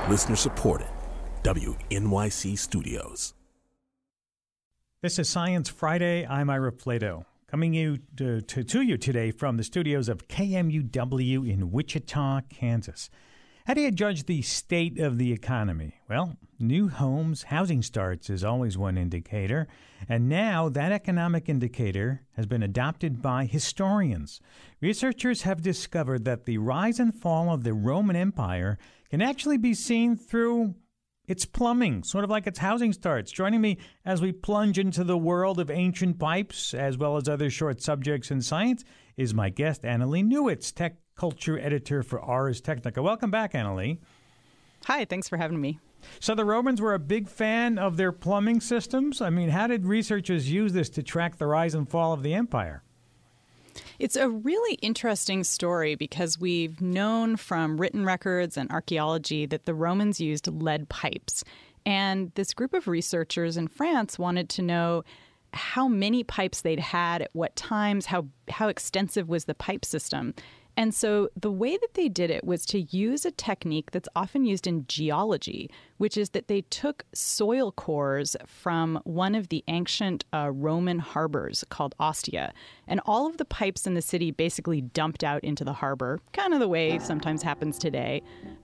Listener supported. WNYC Studios. This is Science Friday. I'm Ira Plato, coming to you today from the studios of KMUW in Wichita, Kansas. How do you judge the state of the economy? Well, new homes, housing starts is always one indicator, and now that economic indicator has been adopted by historians. Researchers have discovered that the rise and fall of the Roman Empire can actually be seen through its plumbing, sort of like its housing starts. Joining me as we plunge into the world of ancient pipes, as well as other short subjects in science, is my guest, Annalee Newitz, tech culture editor for Ars Technica. Welcome back, Annalee. Hi, thanks for having me. So the Romans were a big fan of their plumbing systems? I mean, how did researchers use this to track the rise and fall of the empire? It's a really interesting story because we've known from written records and archaeology that the Romans used lead pipes. And this group of researchers in France wanted to know how many pipes they'd had at what times, how extensive was the pipe system. And so the way that they did it was to use a technique that's often used in geology, which is that they took soil cores from one of the ancient Roman harbors called Ostia. And all of the pipes in the city basically dumped out into the harbor, kind of the way sometimes happens today.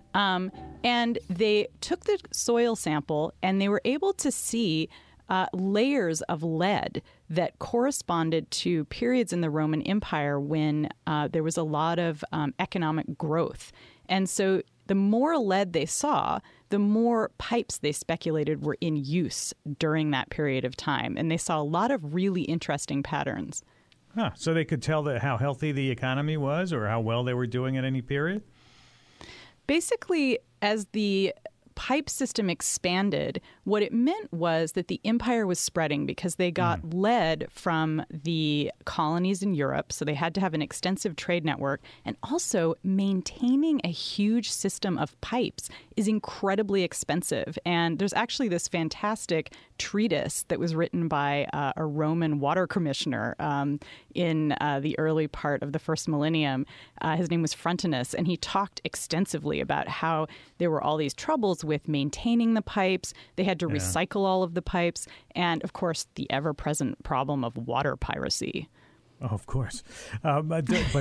And they took the soil sample and they were able to see layers of lead that corresponded to periods in the Roman Empire when there was a lot of economic growth. And so the more lead they saw, the more pipes they speculated were in use during that period of time. And they saw a lot of really interesting patterns. So they could tell how healthy the economy was or how well they were doing at any period? Basically, as the pipe system expanded, what it meant was that the empire was spreading because they got lead from the colonies in Europe, so they had to have an extensive trade network. And also, maintaining a huge system of pipes is incredibly expensive. And there's actually this fantastic treatise that was written by a Roman water commissioner in the early part of the first millennium. His name was Frontinus, and he talked extensively about how there were all these troubles with maintaining the pipes. They had to recycle all of the pipes. And, of course, the ever-present problem of water piracy. Oh, of course. But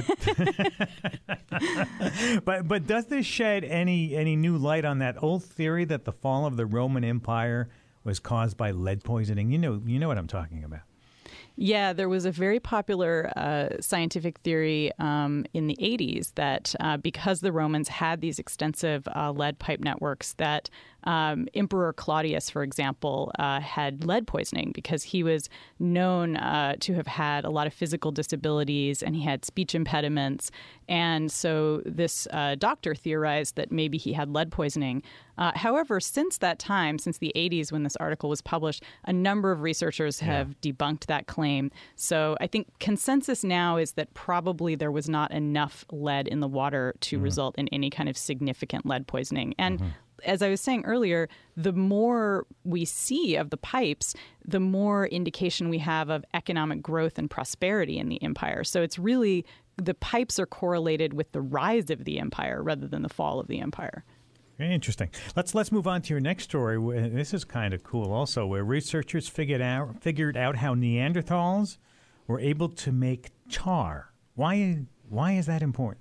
does this shed any new light on that old theory that the fall of the Roman Empire was caused by lead poisoning? You know what I'm talking about. Yeah, there was a very popular scientific theory in the 80s that because the Romans had these extensive lead pipe networks, that Emperor Claudius, for example, had lead poisoning because he was known to have had a lot of physical disabilities and he had speech impediments. And so this doctor theorized that maybe he had lead poisoning. However, since that time, since the 80s when this article was published, a number of researchers have debunked that claim. So I think consensus now is that probably there was not enough lead in the water to result in any kind of significant lead poisoning. And as I was saying earlier, the more we see of the pipes, the more indication we have of economic growth and prosperity in the empire. So it's really the pipes are correlated with the rise of the empire rather than the fall of the empire. Very interesting. Let's move on to your next story. This is kind of cool also, where researchers figured out how Neanderthals were able to make tar. Why is that important?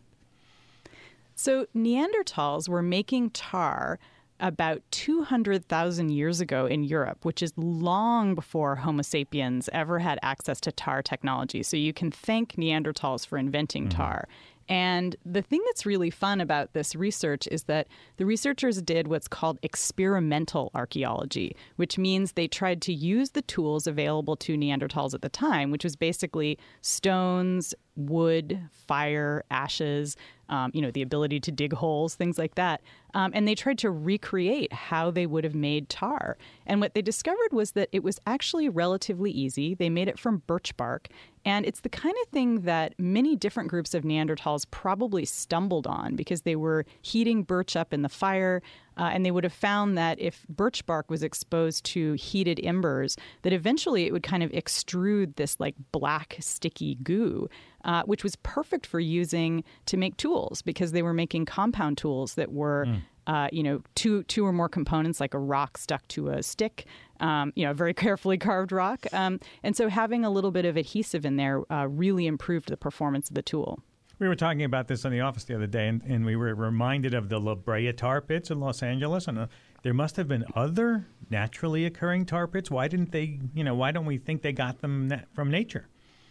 So Neanderthals were making tar about 200,000 years ago in Europe, which is long before Homo sapiens ever had access to tar technology. So you can thank Neanderthals for inventing tar. And the thing that's really fun about this research is that the researchers did what's called experimental archaeology, which means they tried to use the tools available to Neanderthals at the time, which was basically stones, wood, fire, ashes, the ability to dig holes, things like that. And they tried to recreate how they would have made tar. And what they discovered was that it was actually relatively easy. They made it from birch bark. And it's the kind of thing that many different groups of Neanderthals probably stumbled on because they were heating birch up in the fire. And they would have found that if birch bark was exposed to heated embers, that eventually it would kind of extrude this like black sticky goo, which was perfect for using to make tools because they were making compound tools that were two or more components, like a rock stuck to a stick, a very carefully carved rock. And so having a little bit of adhesive in there really improved the performance of the tool. We were talking about this in the office the other day, and we were reminded of the La Brea tar pits in Los Angeles, and there must have been other naturally occurring tar pits. Why don't we think they got them from nature?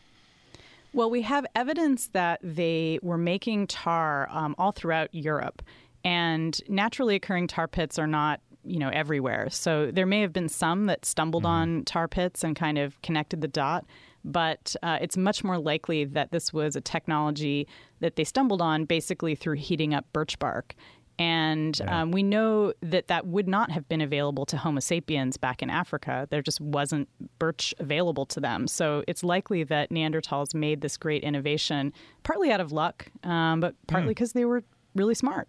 Well, we have evidence that they were making tar all throughout Europe, and naturally occurring tar pits are not everywhere. So there may have been some that stumbled on tar pits and kind of connected the dot. But it's much more likely that this was a technology that they stumbled on basically through heating up birch bark. And we know that would not have been available to Homo sapiens back in Africa. There just wasn't birch available to them. So it's likely that Neanderthals made this great innovation partly out of luck, but partly because they were really smart.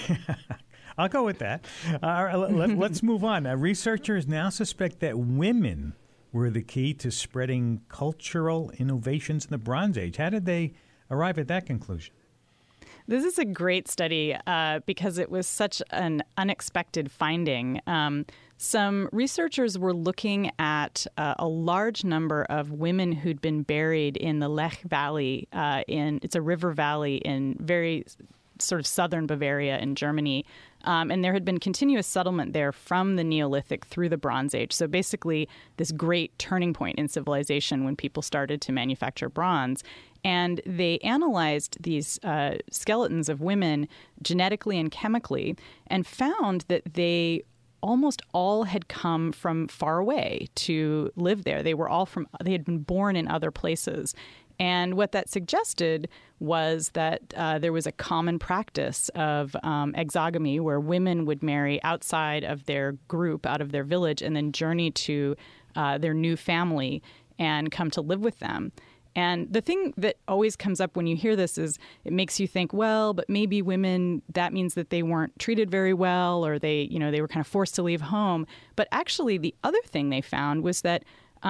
I'll go with that. Let's move on. Researchers now suspect that women were the key to spreading cultural innovations in the Bronze Age. How did they arrive at that conclusion? This is a great study because it was such an unexpected finding. Some researchers were looking at a large number of women who'd been buried in the Lech Valley. It's a river valley in very sort of southern Bavaria in Germany. And there had been continuous settlement there from the Neolithic through the Bronze Age. So basically this great turning point in civilization when people started to manufacture bronze. And they analyzed these skeletons of women genetically and chemically and found that they almost all had come from far away to live there. They had been born in other places. And what that suggested was that there was a common practice of exogamy, where women would marry outside of their group, out of their village, and then journey to their new family and come to live with them. And the thing that always comes up when you hear this is it makes you think, well, but maybe women, that means that they weren't treated very well, or they were kind of forced to leave home. But actually, the other thing they found was that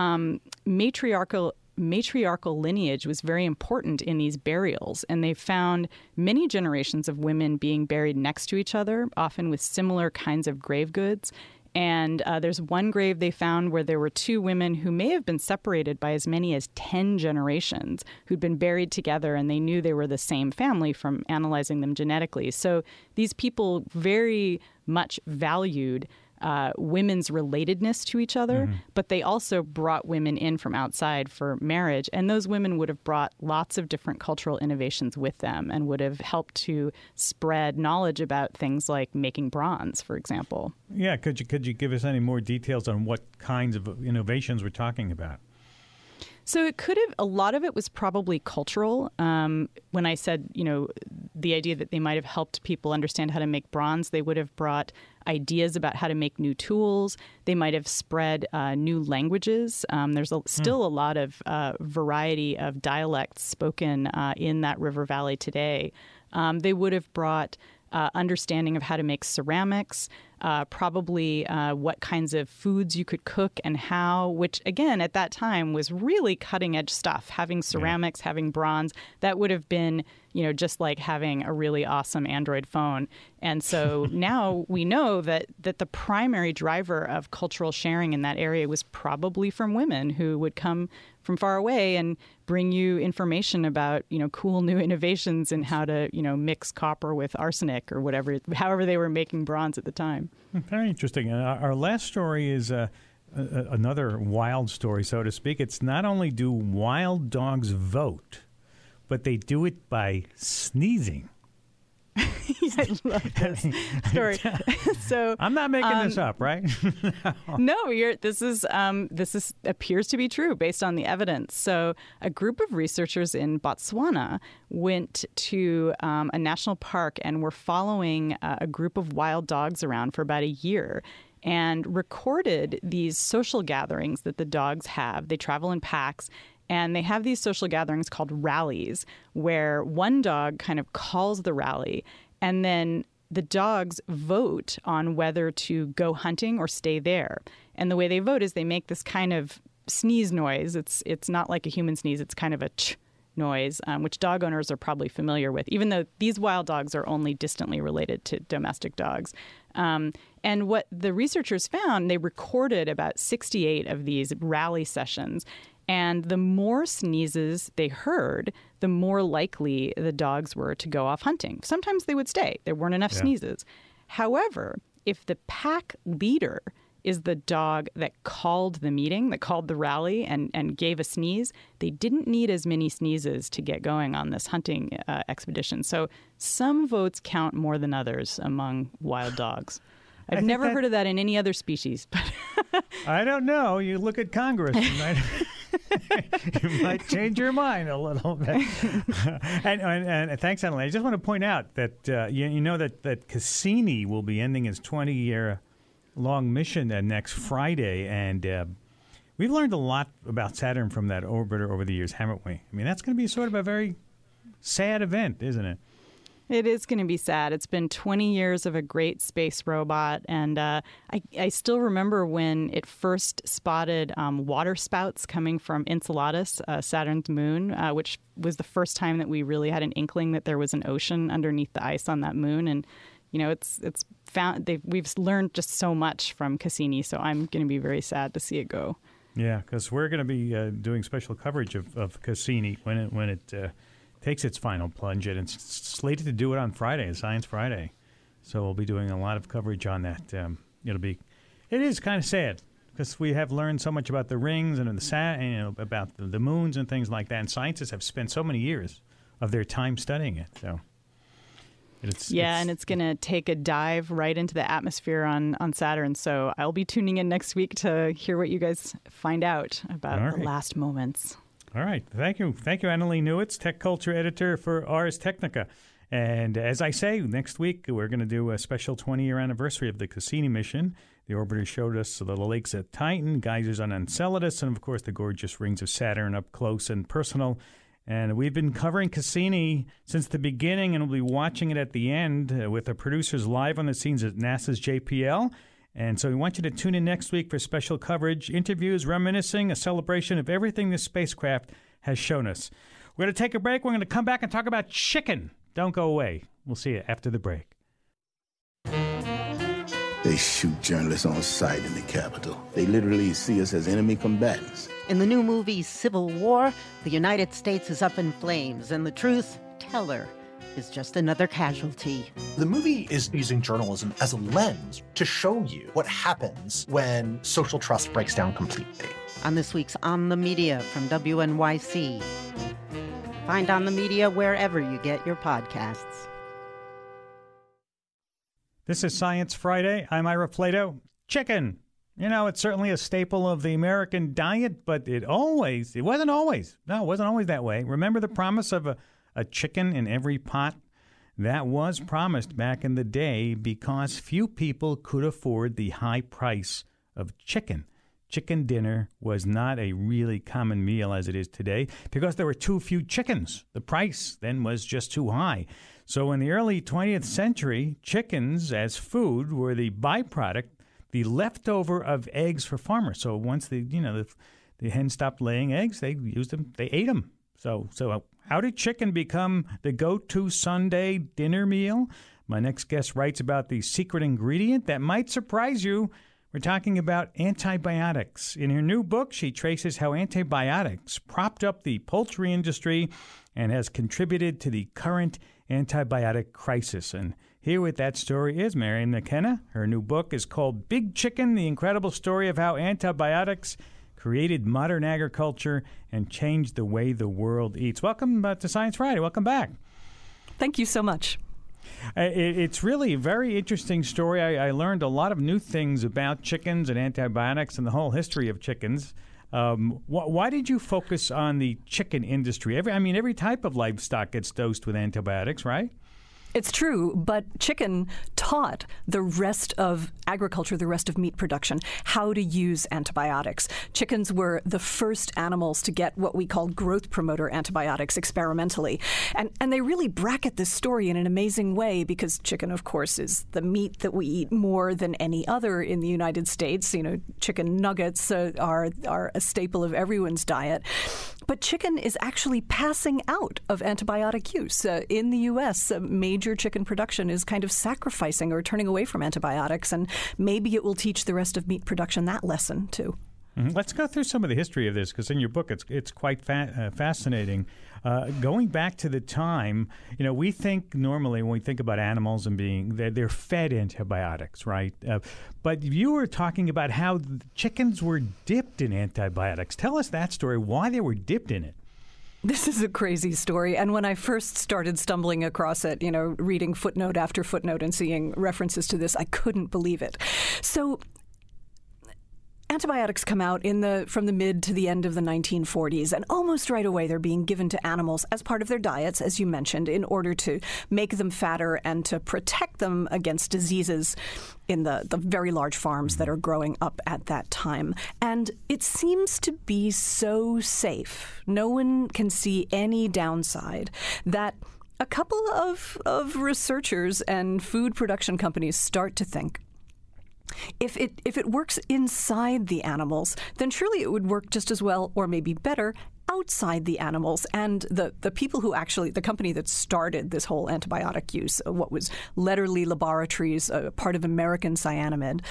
matriarchal lineage was very important in these burials, and they found many generations of women being buried next to each other, often with similar kinds of grave goods. And there's one grave they found where there were two women who may have been separated by as many as 10 generations who'd been buried together, and they knew they were the same family from analyzing them genetically. So these people very much valued women's relatedness to each other, but they also brought women in from outside for marriage. And those women would have brought lots of different cultural innovations with them and would have helped to spread knowledge about things like making bronze, for example. Yeah, could you give us any more details on what kinds of innovations we're talking about? So a lot of it was probably cultural. When I said, the idea that they might have helped people understand how to make bronze, they would have brought ideas about how to make new tools. They might have spread new languages. There's still a lot of variety of dialects spoken in that river valley today. They would have brought understanding of how to make ceramics, probably what kinds of foods you could cook and how, which, again, at that time was really cutting-edge stuff. Having ceramics, having bronze, that would have been, just like having a really awesome Android phone. And so now we know that the primary driver of cultural sharing in that area was probably from women who would come from far away and bring you information about, cool new innovations in how to, mix copper with arsenic or however they were making bronze at the time. Very interesting. Our last story is another wild story, so to speak. It's not only do wild dogs vote, but they do it by sneezing. I love this story. So I'm not making this up, right? No, this appears to be true based on the evidence. So a group of researchers in Botswana went to a national park and were following a group of wild dogs around for about a year and recorded these social gatherings that the dogs have. They travel in packs. And they have these social gatherings called rallies, where one dog kind of calls the rally, and then the dogs vote on whether to go hunting or stay there. And the way they vote is they make this kind of sneeze noise. It's not like a human sneeze. It's kind of a ch noise, which dog owners are probably familiar with, even though these wild dogs are only distantly related to domestic dogs. And what the researchers found, they recorded about 68 of these rally sessions. And the more sneezes they heard, the more likely the dogs were to go off hunting. Sometimes they would stay. There weren't enough sneezes. However, if the pack leader is the dog that called the meeting, that called the rally and gave a sneeze, they didn't need as many sneezes to get going on this hunting expedition. So some votes count more than others among wild dogs. I've never heard of that in any other species. But I don't know. You look at Congress. You might change your mind a little bit. and thanks, Emily. I just want to point out that you know that Cassini will be ending his 20-year-long mission next Friday, and we've learned a lot about Saturn from that orbiter over the years, haven't we? I mean, that's going to be sort of a very sad event, isn't it? It is going to be sad. It's been 20 years of a great space robot, and I still remember when it first spotted water spouts coming from Enceladus, Saturn's moon, which was the first time that we really had an inkling that there was an ocean underneath the ice on that moon. And it's found we've learned just so much from Cassini, so I'm going to be very sad to see it go. Yeah, because we're going to be doing special coverage of Cassini when it takes its final plunge, and it's slated to do it on Friday, Science Friday. So we'll be doing a lot of coverage on that. It is kind of sad because we have learned so much about the rings and about the moons and things like that. And scientists have spent so many years of their time studying it. So and it's going to take a dive right into the atmosphere on Saturn. So I'll be tuning in next week to hear what you guys find out about the last moments. All right. Thank you. Thank you, Annalee Newitz, Tech Culture Editor for Ars Technica. And as I say, next week we're going to do a special 20-year anniversary of the Cassini mission. The orbiter showed us the lakes at Titan, geysers on Enceladus, and, of course, the gorgeous rings of Saturn up close and personal. And we've been covering Cassini since the beginning, and we'll be watching it at the end with the producers live on the scenes at NASA's JPL. And so we want you to tune in next week for special coverage, interviews, reminiscing, a celebration of everything this spacecraft has shown us. We're going to take a break. We're going to come back and talk about chicken. Don't go away. We'll see you after the break. They shoot journalists on sight in the Capitol. They literally see us as enemy combatants. In the new movie Civil War, the United States is up in flames, and the truth teller is just another casualty. The movie is using journalism as a lens to show you what happens when social trust breaks down completely. On this week's On the Media from WNYC. Find On the Media wherever you get your podcasts. This is Science Friday. I'm Ira Flato. Chicken. It's certainly a staple of the American diet, but it wasn't always that way. Remember the promise of a chicken in every pot? That was promised back in the day because few people could afford the high price of chicken. Chicken dinner was not a really common meal as it is today because there were too few chickens. The price then was just too high. So in the early 20th century, chickens as food were the byproduct, the leftover of eggs for farmers. So once the hen stopped laying eggs, they used them, they ate them. So how did chicken become the go-to Sunday dinner meal? My next guest writes about the secret ingredient that might surprise you. We're talking about antibiotics. In her new book, she traces how antibiotics propped up the poultry industry and has contributed to the current antibiotic crisis. And here with that story is Marion McKenna. Her new book is called Big Chicken, The Incredible Story of How Antibiotics Created Modern Agriculture and Changed the Way the World Eats. Welcome to Science Friday. Welcome back. Thank you so much. It's really a very interesting story. I learned a lot of new things about chickens and antibiotics and the whole history of chickens. Why did you focus on the chicken industry? Every type of livestock gets dosed with antibiotics, right? It's true, but chicken taught the rest of agriculture, the rest of meat production, how to use antibiotics. Chickens were the first animals to get what we call growth promoter antibiotics experimentally. And they really bracket this story in an amazing way because chicken, of course, is the meat that we eat more than any other in the United States. You know, chicken nuggets are a staple of everyone's diet. But chicken is actually passing out of antibiotic use. In the U.S., major chicken production is kind of sacrificing or turning away from antibiotics, and maybe it will teach the rest of meat production that lesson, too. Mm-hmm. Let's go through some of the history of this, because in your book it's quite fascinating. Going back to the time, you know, we think normally when we think about animals and they're fed antibiotics, right? But you were talking about how chickens were dipped in antibiotics. Tell us that story, why they were dipped in it. This is a crazy story. And when I first started stumbling across it, you know, reading footnote after footnote and seeing references to this, I couldn't believe it. So antibiotics come out from the mid to the end of the 1940s, and almost right away they're being given to animals as part of their diets, as you mentioned, in order to make them fatter and to protect them against diseases in the very large farms that are growing up at that time. And it seems to be so safe, no one can see any downside, that a couple of researchers and food production companies start to think, if it works inside the animals, then surely it would work just as well, or maybe better, outside the animals. And the people who actually, the company that started this whole antibiotic use, what was Lederle Laboratories, part of American Cyanamid,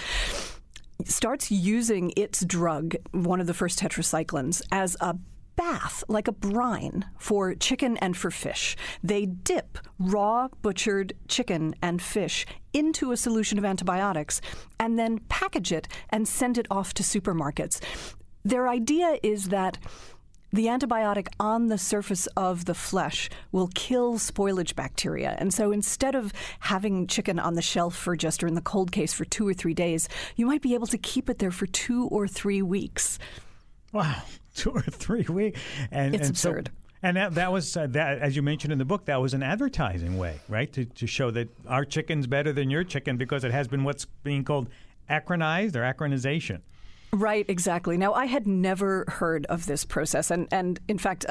starts using its drug, one of the first tetracyclines, as a bath, like a brine, for chicken and for fish. They dip raw butchered chicken and fish into a solution of antibiotics and then package it and send it off to supermarkets. Their idea is that the antibiotic on the surface of the flesh will kill spoilage bacteria. And so instead of having chicken on the shelf or in the cold case for 2 or 3 days, you might be able to keep it there for 2 or 3 weeks. Wow, 2 or 3 weeks. It's absurd. And that was, as you mentioned in the book, that was an advertising way, right? To show that our chicken's better than your chicken because it has been what's being called acronized or acronization. Right, exactly. Now, I had never heard of this process. And in fact,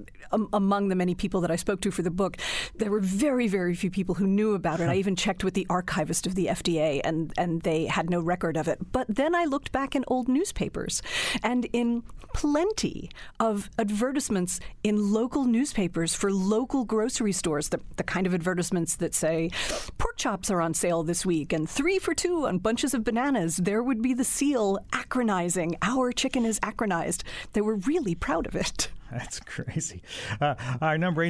among the many people that I spoke to for the book, there were very, very few people who knew about it. I even checked with the archivist of the FDA, and they had no record of it. But then I looked back in old newspapers, and in plenty of advertisements in local newspapers for local grocery stores, the kind of advertisements that say, pork chops are on sale this week, and 3 for $2 on bunches of bananas, there would be the seal acronized. Our chicken is acronized. They were really proud of it. That's crazy. Our number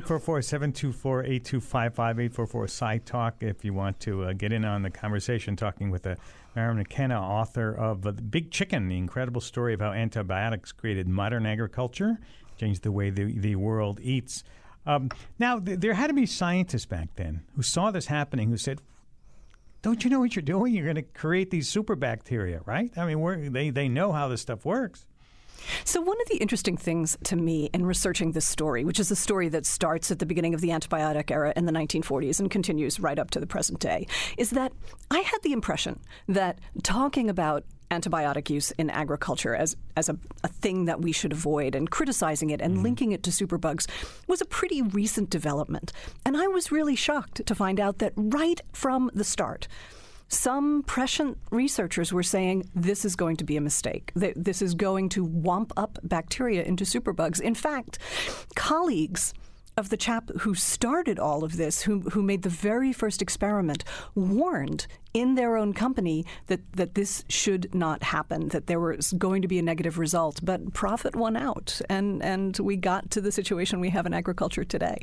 844-724-8255, 844-SciTalk, if you want to get in on the conversation, talking with Maren McKenna, author of The Big Chicken, the incredible story of how antibiotics created modern agriculture, changed the way the world eats. Now, there had to be scientists back then who saw this happening, who said, don't you know what you're doing? You're going to create these super bacteria, right? I mean, they know how this stuff works. So one of the interesting things to me in researching this story, which is a story that starts at the beginning of the antibiotic era in the 1940s and continues right up to the present day, is that I had the impression that talking about antibiotic use in agriculture as a thing that we should avoid and criticizing it and linking it to superbugs was a pretty recent development. And I was really shocked to find out that right from the start, some prescient researchers were saying this is going to be a mistake. This is going to womp up bacteria into superbugs. In fact, colleagues of the chap who started all of this, who made the very first experiment, warned in their own company that this should not happen, that there was going to be a negative result. But profit won out, and we got to the situation we have in agriculture today.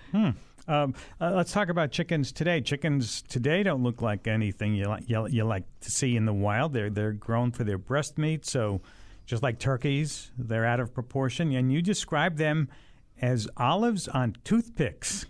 Let's talk about chickens today. Chickens today don't look like anything you like to see in the wild. They're grown for their breast meat, so just like turkeys, they're out of proportion. And you describe them as olives on toothpicks.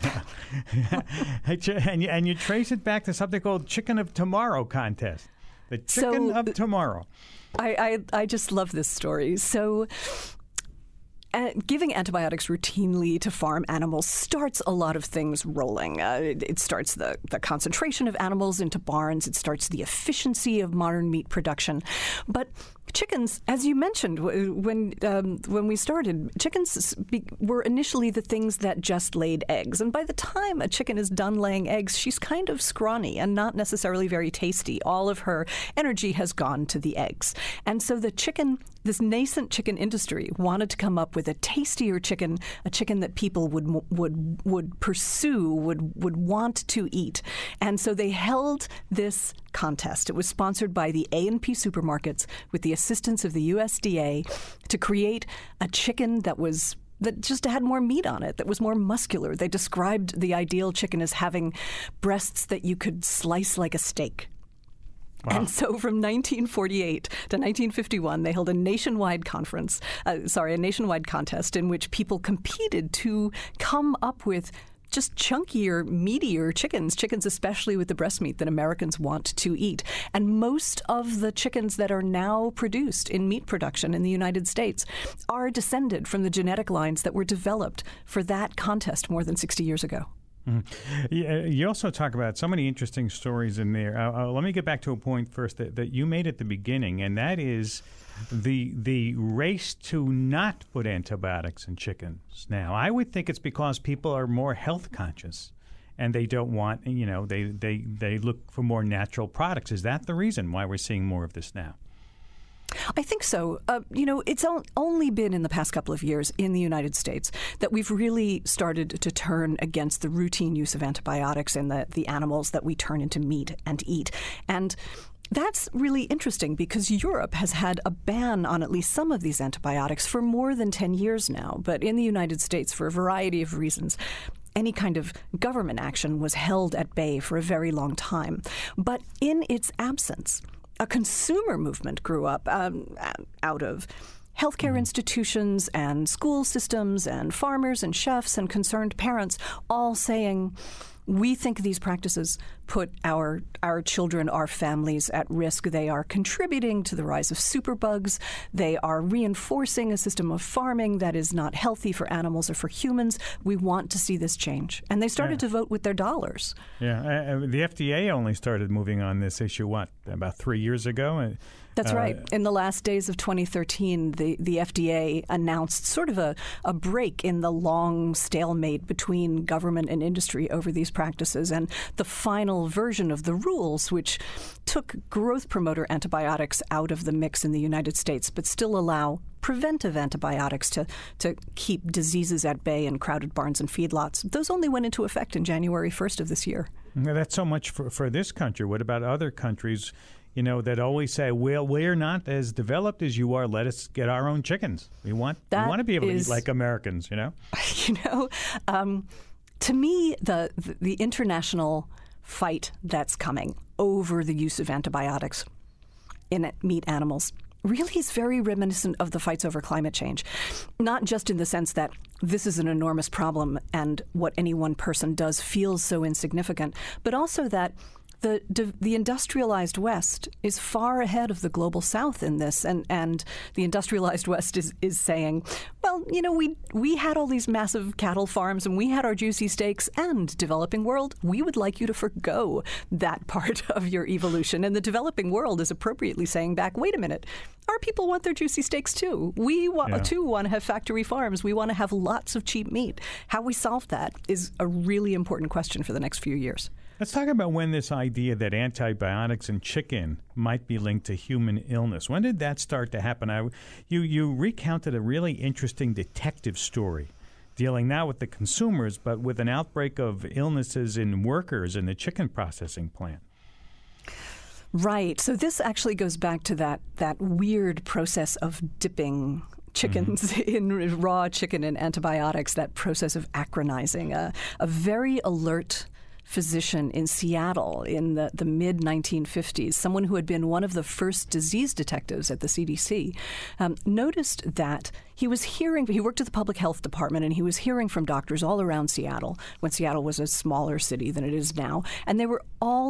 and you trace it back to something called Chicken of Tomorrow contest. The Chicken of Tomorrow. I just love this story. So Giving antibiotics routinely to farm animals starts a lot of things rolling. It starts the concentration of animals into barns. It starts the efficiency of modern meat production. But chickens, as you mentioned when we started, chickens were initially the things that just laid eggs. And by the time a chicken is done laying eggs, she's kind of scrawny and not necessarily very tasty. All of her energy has gone to the eggs. And so this nascent chicken industry wanted to come up with a tastier chicken, a chicken that people would pursue, would want to eat. And so they held this contest. It was sponsored by the A&P supermarkets with the assistance of the USDA to create a chicken that just had more meat on it, that was more muscular. They described the ideal chicken as having breasts that you could slice like a steak. Wow. And so from 1948 to 1951, they held a nationwide contest in which people competed to come up with just chunkier, meatier chickens especially with the breast meat that Americans want to eat. And most of the chickens that are now produced in meat production in the United States are descended from the genetic lines that were developed for that contest more than 60 years ago. Mm-hmm. You also talk about so many interesting stories in there. Let me get back to a point first that you made at the beginning, and that is the race to not put antibiotics in chickens now. I would think it's because people are more health conscious and they don't want, they look for more natural products. Is that the reason why we're seeing more of this now? I think so. It's only been in the past couple of years in the United States that we've really started to turn against the routine use of antibiotics in the animals that we turn into meat and eat. And that's really interesting because Europe has had a ban on at least some of these antibiotics for more than 10 years now. But in the United States, for a variety of reasons, any kind of government action was held at bay for a very long time. But in its absence, a consumer movement grew up out of healthcare institutions and school systems and farmers and chefs and concerned parents all saying, we think these practices put our children, our families at risk. They are contributing to the rise of superbugs. They are reinforcing a system of farming that is not healthy for animals or for humans. We want to see this change. And they started to vote with their dollars. Yeah, the FDA only started moving on this issue, about 3 years ago? That's right. In the last days of 2013, the FDA announced sort of a break in the long stalemate between government and industry over these practices. And the final version of the rules, which took growth promoter antibiotics out of the mix in the United States, but still allow preventive antibiotics to keep diseases at bay in crowded barns and feedlots. Those only went into effect in January 1st of this year. Now, that's so much for this country. What about other countries, that always say, well, we're not as developed as you are. Let us get our own chickens. We want to be able to eat like Americans, To me, the international fight that's coming over the use of antibiotics in meat animals really is very reminiscent of the fights over climate change, not just in the sense that this is an enormous problem and what any one person does feels so insignificant, but also that the industrialized West is far ahead of the global South in this, and the industrialized West is saying, well, we had all these massive cattle farms and we had our juicy steaks, and developing world, we would like you to forgo that part of your evolution. And the developing world is appropriately saying back, wait a minute, our people want their juicy steaks too. We too want to have factory farms. We want to have lots of cheap meat. How we solve that is a really important question for the next few years. Let's talk about when this idea that antibiotics in chicken might be linked to human illness. When did that start to happen? You recounted a really interesting detective story dealing not with the consumers, but with an outbreak of illnesses in workers in the chicken processing plant. Right. So this actually goes back to that weird process of dipping chickens in raw chicken in antibiotics, that process of acronizing. A very alert physician in Seattle in the mid-1950s, someone who had been one of the first disease detectives at the CDC, noticed that he worked at the public health department, and he was hearing from doctors all around Seattle when Seattle was a smaller city than it is now, and they were all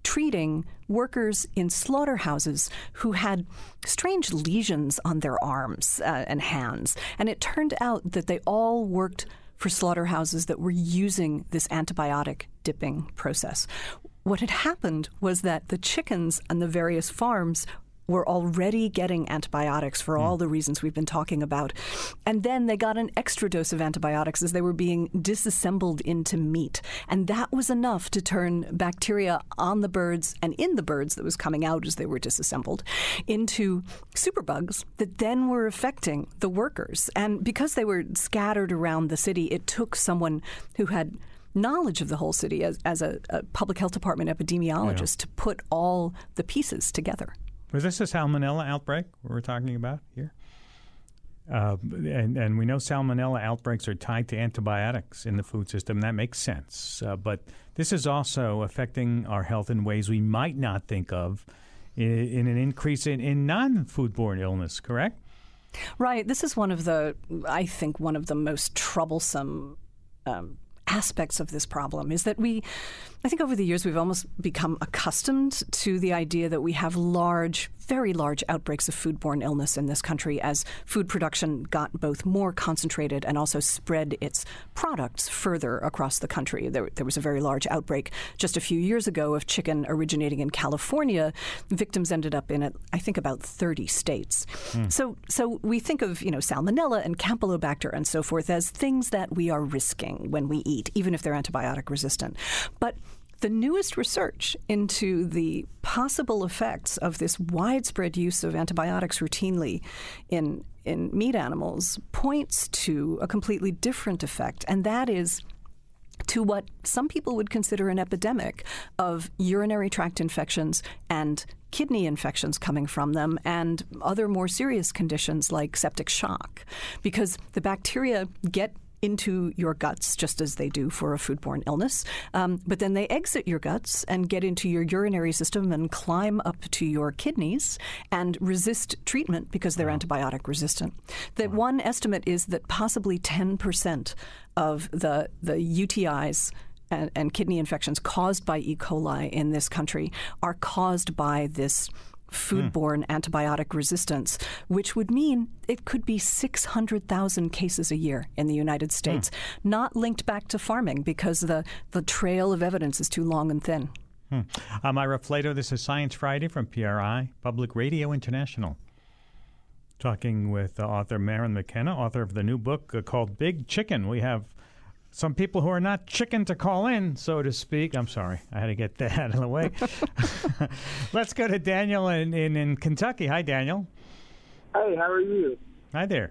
treating workers in slaughterhouses who had strange lesions on their arms and hands. And it turned out that they all worked for slaughterhouses that were using this antibiotic dipping process. What had happened was that the chickens on the various farms were already getting antibiotics for all the reasons we've been talking about. And then they got an extra dose of antibiotics as they were being disassembled into meat. And that was enough to turn bacteria on the birds and in the birds that was coming out as they were disassembled into superbugs that then were affecting the workers. And because they were scattered around the city, it took someone who had knowledge of the whole city as a public health department epidemiologist to put all the pieces together. Was this a salmonella outbreak we're talking about here? And we know salmonella outbreaks are tied to antibiotics in the food system. That makes sense. But this is also affecting our health in ways we might not think of in an increase in non-foodborne illness, correct? Right. This is one of the most troublesome aspects of this problem is that I think over the years we've almost become accustomed to the idea that we have very large outbreaks of foodborne illness in this country as food production got both more concentrated and also spread its products further across the country. There was a very large outbreak just a few years ago of chicken originating in California. Victims ended up in, I think, about 30 states. So we think of, Salmonella and Campylobacter and so forth as things that we are risking when we eat, even if they're antibiotic resistant. But the newest research into the possible effects of this widespread use of antibiotics routinely in meat animals points to a completely different effect, and that is to what some people would consider an epidemic of urinary tract infections and kidney infections coming from them and other more serious conditions like septic shock, because the bacteria get into your guts, just as they do for a foodborne illness. But then they exit your guts and get into your urinary system and climb up to your kidneys and resist treatment because they're antibiotic resistant. One estimate is that possibly 10% of the UTIs and kidney infections caused by E. coli in this country are caused by this foodborne antibiotic resistance, which would mean it could be 600,000 cases a year in the United States, not linked back to farming because the trail of evidence is too long and thin. I'm Ira Flato. This is Science Friday from PRI, Public Radio International. Talking with author Maren McKenna, author of the new book called Big Chicken. We have some people who are not chicken to call in, so to speak. I'm sorry. I had to get that out of the way. Let's go to Daniel in Kentucky. Hi, Daniel. Hey, how are you? Hi there.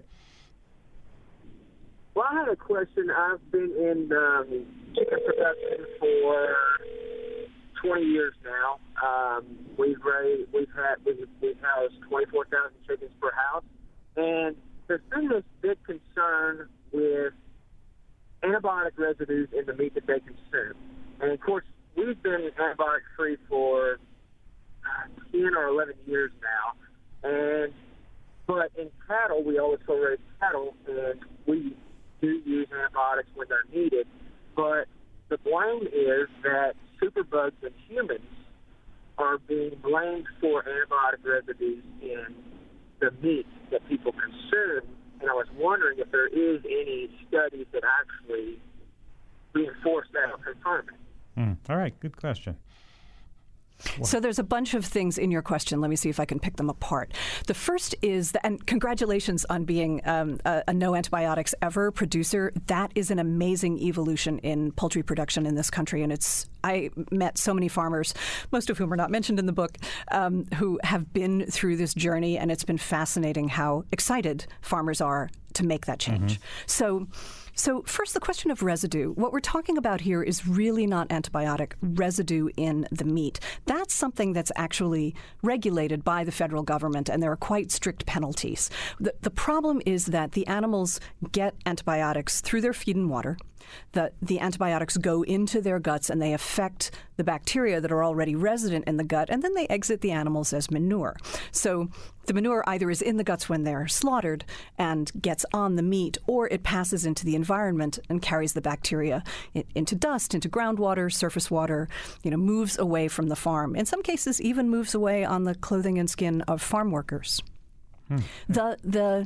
Well, I had a question. I've been in chicken production for 20 years now. We've housed 24,000 chickens per house, and there's been this big concern with antibiotic residues in the meat that they consume. And, of course, we've been antibiotic-free for 10 or 11 years now. But in cattle, we always raise cattle, and we do use antibiotics when they're needed. But the blame is that superbugs in humans are being blamed for antibiotic residues in the meat that people consume. And I was wondering if there is any studies that actually reinforce that or confirm it. All right, good question. So there's a bunch of things in your question. Let me see if I can pick them apart. The first is, and congratulations on being a no antibiotics ever producer. That is an amazing evolution in poultry production in this country. And I met so many farmers, most of whom are not mentioned in the book, who have been through this journey. And it's been fascinating how excited farmers are to make that change. So first, the question of residue. What we're talking about here is really not antibiotic residue in the meat. That's something that's actually regulated by the federal government, and there are quite strict penalties. The problem is that the animals get antibiotics through their feed and water, the antibiotics go into their guts and they affect the bacteria that are already resident in the gut, and then they exit the animals as manure. So the manure either is in the guts when they're slaughtered and gets on the meat, or it passes into the environment and carries the bacteria into dust, into groundwater, surface water, moves away from the farm. In some cases, even moves away on the clothing and skin of farm workers. The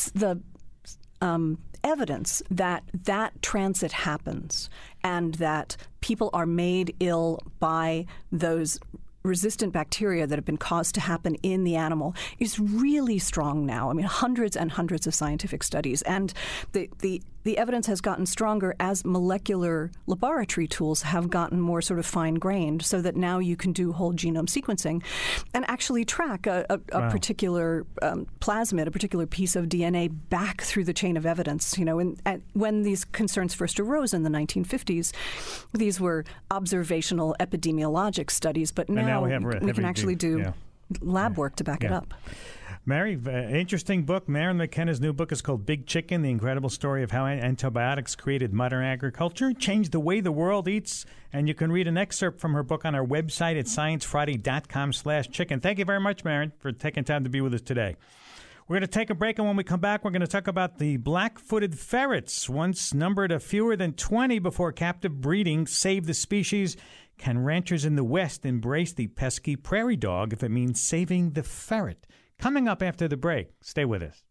evidence that transit happens and that people are made ill by those resistant bacteria that have been caused to happen in the animal is really strong now. I mean, hundreds and hundreds of scientific studies. And the evidence has gotten stronger as molecular laboratory tools have gotten more sort of fine-grained, so that now you can do whole genome sequencing and actually track a particular plasmid, a particular piece of DNA back through the chain of evidence. When these concerns first arose in the 1950s, these were observational epidemiologic studies, but now we can actually do lab work to back it up. Mary, interesting book. Maren McKenna's new book is called Big Chicken, The Incredible Story of How Antibiotics Created Modern Agriculture, Changed the Way the World Eats. And you can read an excerpt from her book on our website at sciencefriday.com/chicken. Thank you very much, Maren, for taking time to be with us today. We're going to take a break, and when we come back, we're going to talk about the black-footed ferrets. Once numbered of fewer than 20 before captive breeding saved the species. Can ranchers in the West embrace the pesky prairie dog if it means saving the ferret? Coming up after the break. Stay with us.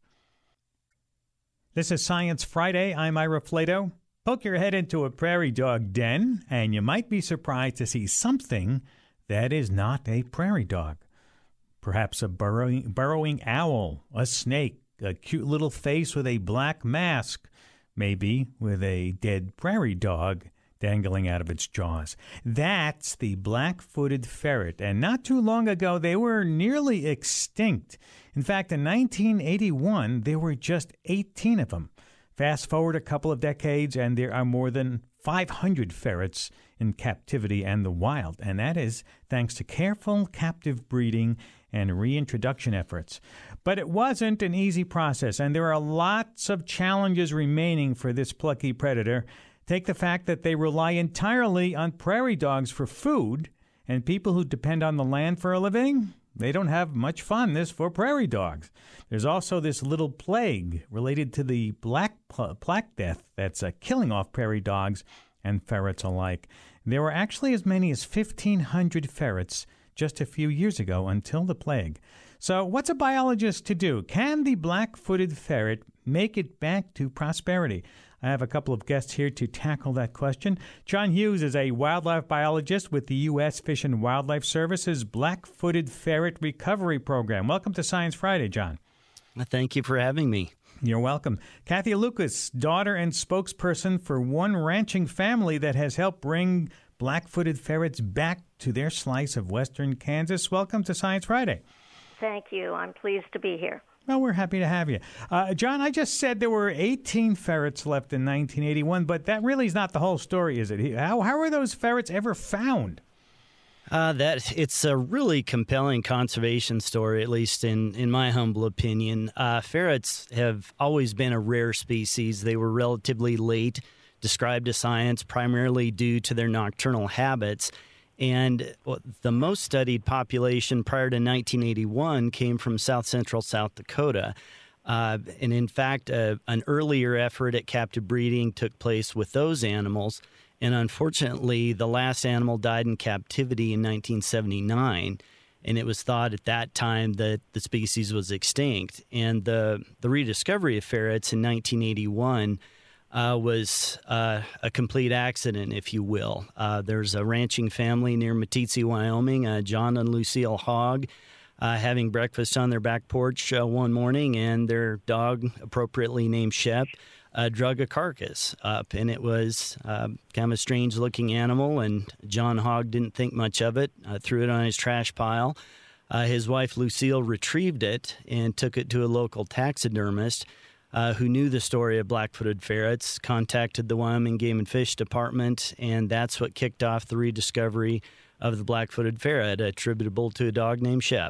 This is Science Friday. I'm Ira Flato. Poke your head into a prairie dog den, and you might be surprised to see something that is not a prairie dog. Perhaps a burrowing owl, a snake, a cute little face with a black mask, maybe with a dead prairie dog dangling out of its jaws. That's the black-footed ferret, and not too long ago they were nearly extinct. In fact, in 1981, there were just 18 of them. Fast forward a couple of decades, and there are more than 500 ferrets in captivity and the wild, and that is thanks to careful captive breeding and reintroduction efforts. But it wasn't an easy process, and there are lots of challenges remaining for this plucky predator. Take the fact that they rely entirely on prairie dogs for food, and people who depend on the land for a living, they don't have much fun this for prairie dogs. There's also this little plague related to the black death that's killing off prairie dogs and ferrets alike. There were actually as many as 1,500 ferrets just a few years ago until the plague. So what's a biologist to do? Can the black-footed ferret make it back to prosperity? I have a couple of guests here to tackle that question. John Hughes is a wildlife biologist with the U.S. Fish and Wildlife Service's Black-Footed Ferret Recovery Program. Welcome to Science Friday, John. Thank you for having me. You're welcome. Kathy Lucas, daughter and spokesperson for one ranching family that has helped bring black-footed ferrets back to their slice of western Kansas. Welcome to Science Friday. Thank you. I'm pleased to be here. Well, we're happy to have you. John, I just said there were 18 ferrets left in 1981, but that really is not the whole story, is it? How were those ferrets ever found? It's a really compelling conservation story, at least in my humble opinion. Ferrets have always been a rare species. They were relatively late described to science, primarily due to their nocturnal habits. And the most studied population prior to 1981 came from south-central South Dakota. And in fact, an earlier effort at captive breeding took place with those animals. And unfortunately, the last animal died in captivity in 1979. And it was thought at that time that the species was extinct. And the rediscovery of ferrets in 1981 was a complete accident, if you will. There's a ranching family near Meeteetse, Wyoming, John and Lucille Hogg, having breakfast on their back porch one morning, and their dog, appropriately named Shep, drug a carcass up. And it was kind of a strange-looking animal, and John Hogg didn't think much of it, threw it on his trash pile. His wife, Lucille, retrieved it and took it to a local taxidermist, who knew the story of black-footed ferrets, contacted the Wyoming Game and Fish Department, and that's what kicked off the rediscovery of the black-footed ferret, attributable to a dog named Shep.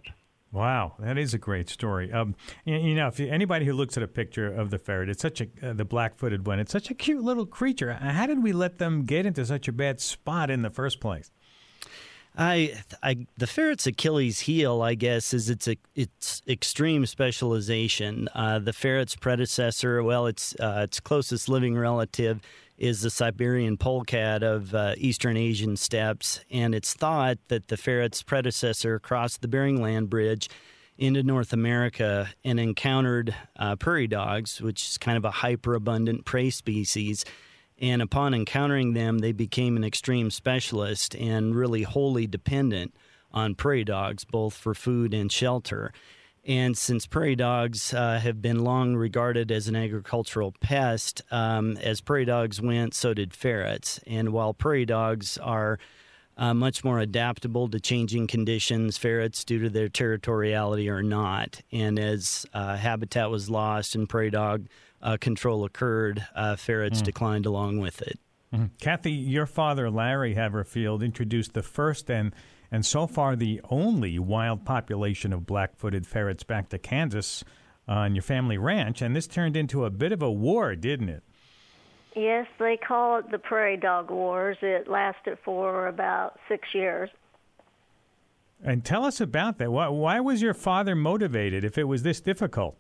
Wow, that is a great story. If anybody who looks at a picture of the ferret, it's such the black-footed one. It's such a cute little creature. How did we let them get into such a bad spot in the first place? The ferret's Achilles' heel, I guess, is its extreme specialization. The ferret's predecessor, its closest living relative, is the Siberian polecat of eastern Asian steppes, and it's thought that the ferret's predecessor crossed the Bering Land Bridge into North America and encountered prairie dogs, which is kind of a hyperabundant prey species. And upon encountering them, they became an extreme specialist and really wholly dependent on prairie dogs, both for food and shelter. And since prairie dogs have been long regarded as an agricultural pest, as prairie dogs went, so did ferrets. And while prairie dogs are much more adaptable to changing conditions, ferrets, due to their territoriality, are not. And as habitat was lost and prairie dog control occurred, ferrets declined along with it. Mm-hmm. Kathy, your father, Larry Haverfield, introduced the first and so far the only wild population of black-footed ferrets back to Kansas on your family ranch, and this turned into a bit of a war, didn't it? Yes, they call it the Prairie Dog Wars. It lasted for about 6 years. And tell us about that. Why was your father motivated if it was this difficult?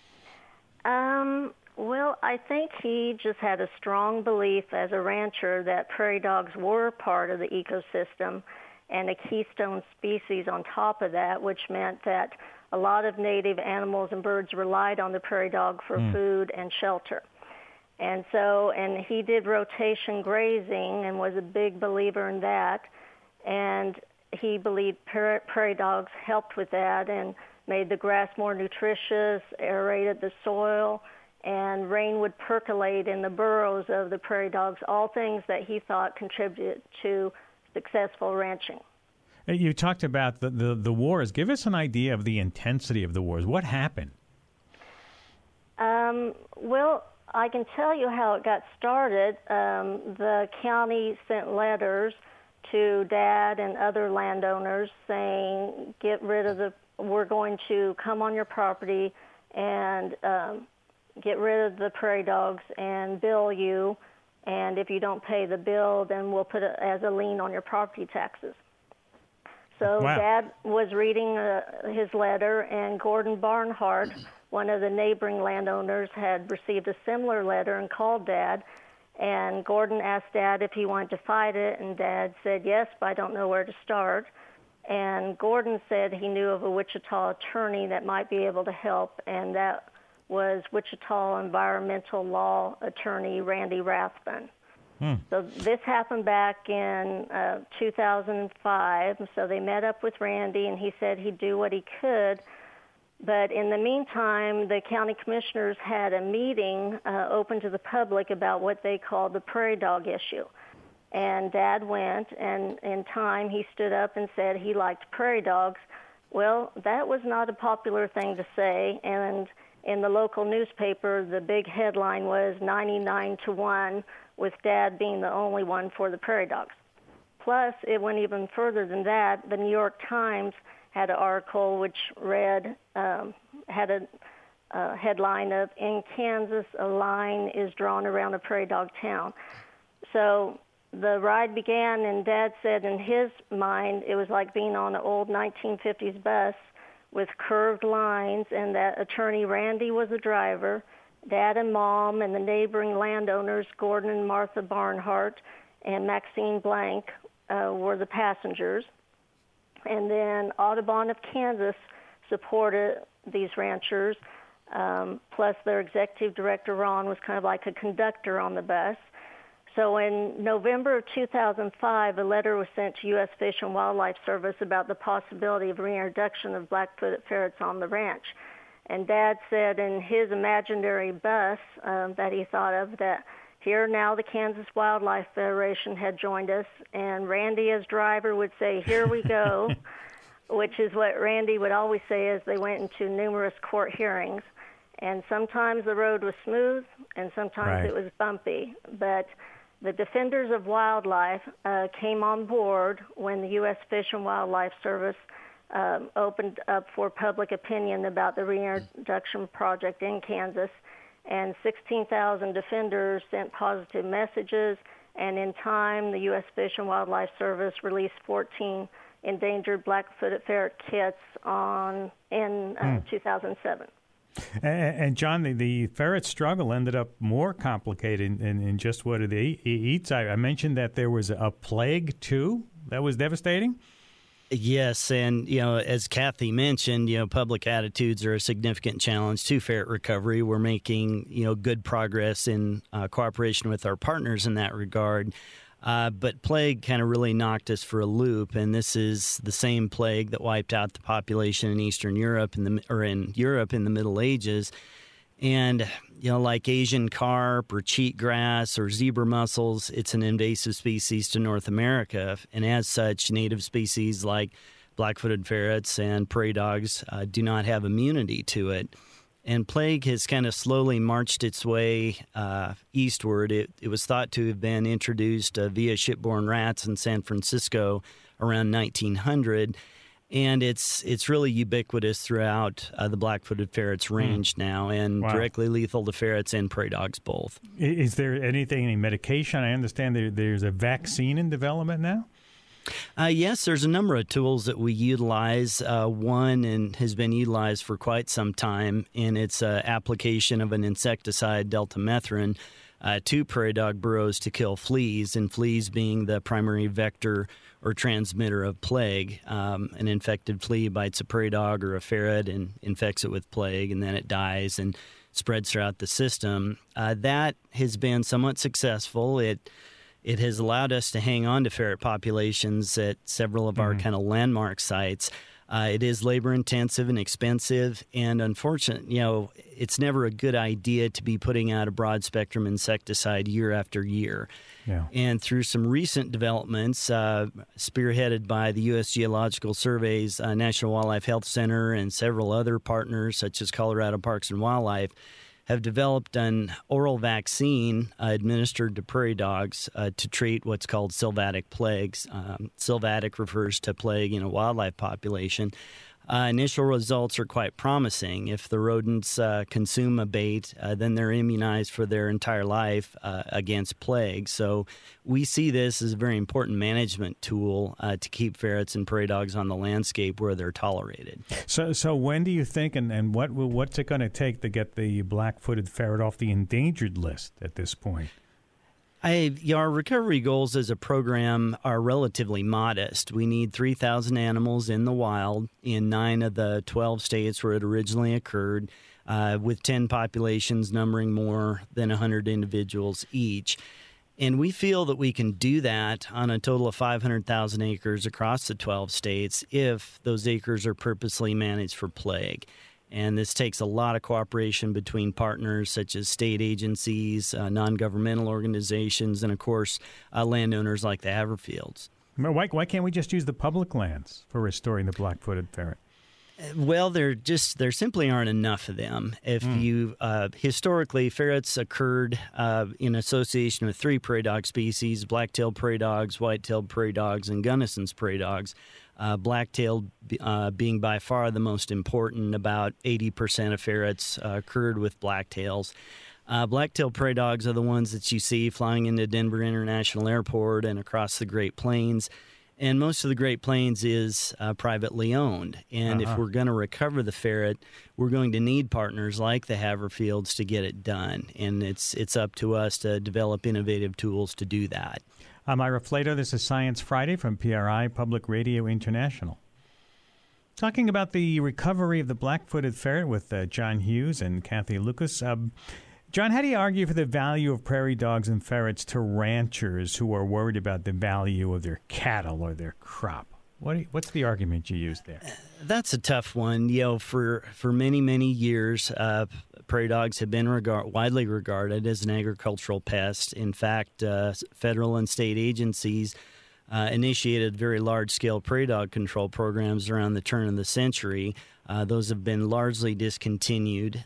Well, I think he just had a strong belief as a rancher that prairie dogs were part of the ecosystem and a keystone species on top of that, which meant that a lot of native animals and birds relied on the prairie dog for food and shelter. And he did rotation grazing and was a big believer in that. And he believed prairie dogs helped with that and made the grass more nutritious, aerated the soil, and rain would percolate in the burrows of the prairie dogs, all things that he thought contributed to successful ranching. You talked about the wars. Give us an idea of the intensity of the wars. What happened? Well, I can tell you how it got started. The county sent letters to Dad and other landowners saying, we're going to come on your property and get rid of the prairie dogs and bill you, and if you don't pay the bill, then we'll put it as a lien on your property taxes. So wow. Dad was reading his letter, and Gordon Barnhart, one of the neighboring landowners, had received a similar letter and called Dad, and Gordon asked Dad if he wanted to fight it, and Dad said yes, but I don't know where to start. And Gordon said he knew of a Wichita attorney that might be able to help, and that was Wichita environmental law attorney Randy Rathbun. So this happened back in 2005. So they met up with Randy, and he said he'd do what he could. But in the meantime, the county commissioners had a meeting open to the public about what they called the prairie dog issue. And Dad went, and in time he stood up and said he liked prairie dogs. Well, that was not a popular thing to say, and in the local newspaper, the big headline was 99-1, with Dad being the only one for the prairie dogs. Plus, it went even further than that. The New York Times had an article which read, had a headline of, "In Kansas, a line is drawn around a prairie dog town." So the ride began, and Dad said in his mind it was like being on an old 1950s bus with curved lines, and that attorney Randy was the driver. Dad and Mom and the neighboring landowners, Gordon and Martha Barnhart and Maxine Blank, were the passengers. And then Audubon of Kansas supported these ranchers, plus their executive director, Ron, was kind of like a conductor on the bus. So in November of 2005, a letter was sent to U.S. Fish and Wildlife Service about the possibility of reintroduction of black-footed ferrets on the ranch. And Dad said in his imaginary bus that he thought of that here now the Kansas Wildlife Federation had joined us, and Randy as driver would say, "Here we go," which is what Randy would always say as they went into numerous court hearings. And sometimes the road was smooth, and sometimes it was bumpy. But the Defenders of Wildlife came on board when the U.S. Fish and Wildlife Service opened up for public opinion about the reintroduction project in Kansas, and 16,000 defenders sent positive messages, and in time, the U.S. Fish and Wildlife Service released 14 endangered black-footed ferret kits in 2007. And John, the ferret struggle ended up more complicated in just what it eats. I mentioned that there was a plague, too, that was devastating. Yes, and, as Kathy mentioned, public attitudes are a significant challenge to ferret recovery. We're making, good progress in cooperation with our partners in that regard. But plague kind of really knocked us for a loop, and this is the same plague that wiped out the population in Eastern Europe in Europe in the Middle Ages. And, like Asian carp or cheatgrass or zebra mussels, it's an invasive species to North America. And as such, native species like black-footed ferrets and prairie dogs do not have immunity to it. And plague has kind of slowly marched its way eastward. It was thought to have been introduced via shipborne rats in San Francisco around 1900. And it's really ubiquitous throughout the black-footed ferret's range now, and directly lethal to ferrets and prairie dogs both. Is there any medication? I understand there's a vaccine in development now? Yes, there's a number of tools that we utilize. One and has been utilized for quite some time, and it's application of an insecticide, deltamethrin, to prairie dog burrows to kill fleas, and fleas being the primary vector or transmitter of plague. An infected flea bites a prairie dog or a ferret and infects it with plague, and then it dies and spreads throughout the system. That has been somewhat successful. It has allowed us to hang on to ferret populations at several of our kind of landmark sites. It is labor-intensive and expensive, and unfortunately, it's never a good idea to be putting out a broad-spectrum insecticide year after year. Yeah. And through some recent developments, spearheaded by the U.S. Geological Survey's National Wildlife Health Center and several other partners, such as Colorado Parks and Wildlife, have developed an oral vaccine administered to prairie dogs to treat what's called sylvatic plagues. Sylvatic refers to plague in a wildlife population. Initial results are quite promising. If the rodents consume a bait, then they're immunized for their entire life against plague. So we see this as a very important management tool to keep ferrets and prairie dogs on the landscape where they're tolerated. So when do you think, and what's it going to take to get the black-footed ferret off the endangered list at this point? Our recovery goals as a program are relatively modest. We need 3,000 animals in the wild in 9 of the 12 states where it originally occurred, with 10 populations numbering more than 100 individuals each. And we feel that we can do that on a total of 500,000 acres across the 12 states if those acres are purposely managed for plague. And this takes a lot of cooperation between partners such as state agencies, non-governmental organizations, and, of course, landowners like the Haverfields. Why can't we just use the public lands for restoring the black-footed ferret? Well, there simply aren't enough of them. If you historically, ferrets occurred in association with 3 prairie dog species: black-tailed prairie dogs, white-tailed prairie dogs, and Gunnison's prairie dogs. Black-tailed being by far the most important. About 80% of ferrets occurred with blacktails. Black-tailed prairie dogs are the ones that you see flying into Denver International Airport and across the Great Plains. And most of the Great Plains is privately owned. And if we're going to recover the ferret, we're going to need partners like the Haverfields to get it done. And it's up to us to develop innovative tools to do that. I'm Ira Flato. This is Science Friday from PRI, Public Radio International. Talking about the recovery of the black-footed ferret with John Hughes and Kathy Lucas. John, how do you argue for the value of prairie dogs and ferrets to ranchers who are worried about the value of their cattle or their crop? What's the argument you use there? That's a tough one. For many, many years, prairie dogs have been widely regarded as an agricultural pest. In fact, federal and state agencies initiated very large-scale prairie dog control programs around the turn of the century. Those have been largely discontinued.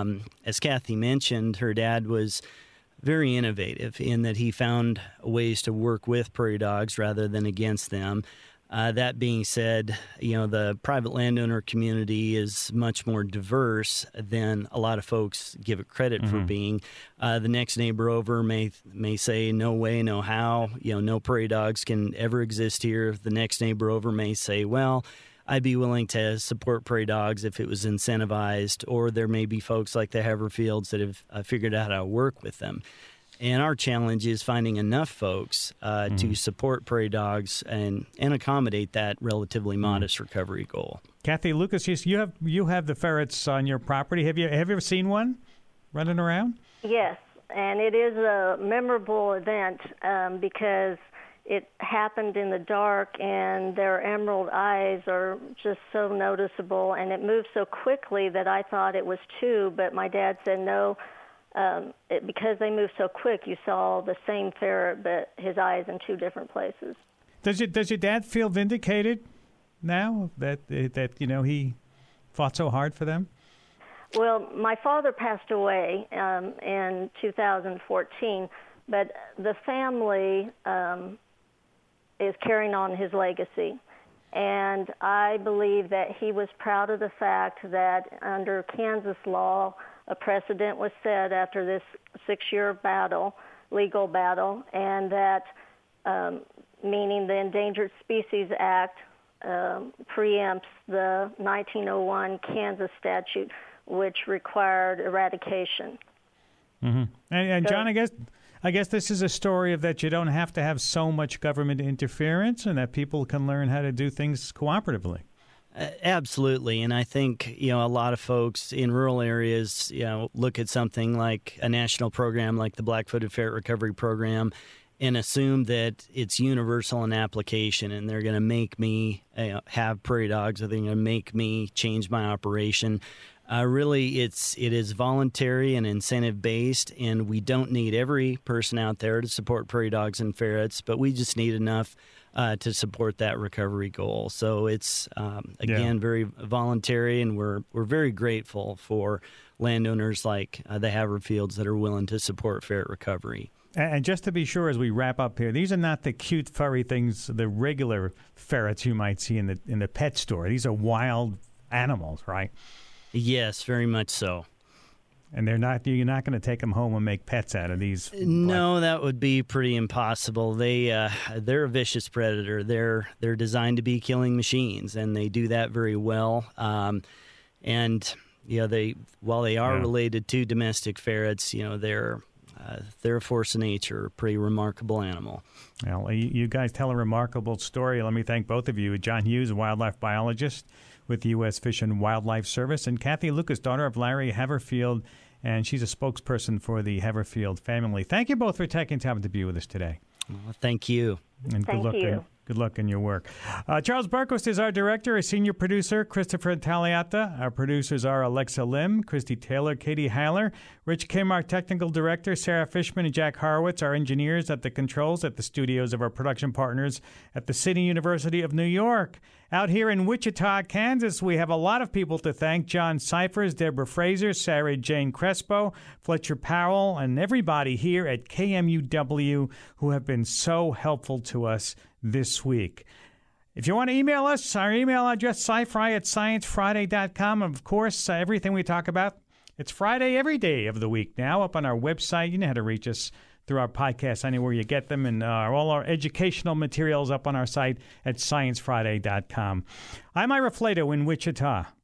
As Kathy mentioned, her dad was very innovative in that he found ways to work with prairie dogs rather than against them. That being said, the private landowner community is much more diverse than a lot of folks give it credit for being. The next neighbor over may say, no way, no how, no prairie dogs can ever exist here. The next neighbor over may say, well, I'd be willing to support prairie dogs if it was incentivized, or there may be folks like the Haverfields that have figured out how to work with them. And our challenge is finding enough folks to support prairie dogs and accommodate that relatively modest recovery goal. Kathy Lucas, you have the ferrets on your property. Have you ever seen one running around? Yes, and it is a memorable event because it happened in the dark, and their emerald eyes are just so noticeable, and it moved so quickly that I thought it was two, but my dad said no. Because they move so quick, you saw the same ferret, but his eyes in two different places. Does your dad feel vindicated now that he fought so hard for them? Well, my father passed away in 2014, but the family is carrying on his legacy. And I believe that he was proud of the fact that under Kansas law, a precedent was set after this 6-year legal battle, and that meaning the Endangered Species Act preempts the 1901 Kansas statute, which required eradication. And John, I guess this is a story of that you don't have to have so much government interference, and that people can learn how to do things cooperatively. Absolutely. And I think, a lot of folks in rural areas, look at something like a national program like the Black-Footed Ferret Recovery Program and assume that it's universal in application and they're going to make me have prairie dogs, or they're going to make me change my operation. Really, it is voluntary and incentive-based, and we don't need every person out there to support prairie dogs and ferrets, but we just need enough to support that recovery goal. So it's, very voluntary, and we're very grateful for landowners like the Haverfields that are willing to support ferret recovery. And just to be sure, as we wrap up here, these are not the cute, furry things, the regular ferrets you might see in the pet store. These are wild animals, right? Yes, very much so. And you're not going to take them home and make pets out of these? No, that would be pretty impossible. They're a vicious predator. They're designed to be killing machines, and they do that very well. While they are related to domestic ferrets, they're a force of nature, a pretty remarkable animal. Well, you guys tell a remarkable story. Let me thank both of you. John Hughes, a wildlife biologist with the U.S. Fish and Wildlife Service, and Kathy Lucas, daughter of Larry Haverfield, and she's a spokesperson for the Haverfield family. Thank you both for taking time to be with us today. Well, thank you. And good luck in your work. Charles Berquist is our director. Our senior producer, Christopher Taliata. Our producers are Alexa Lim, Christy Taylor, Katie Heiler, Rich Kim, our technical director, Sarah Fishman, and Jack Horowitz, our engineers at the controls at the studios of our production partners at the City University of New York. Out here in Wichita, Kansas, we have a lot of people to thank. John Cyphers, Deborah Fraser, Sarah Jane Crespo, Fletcher Powell, and everybody here at KMUW who have been so helpful to us this week. If you want to email us, our email address, scifry@sciencefriday.com. Of course, everything we talk about, it's Friday every day of the week now up on our website. You know how to reach us through our podcasts anywhere you get them, and all our educational materials up on our site at sciencefriday.com. I'm Ira Flato in Wichita.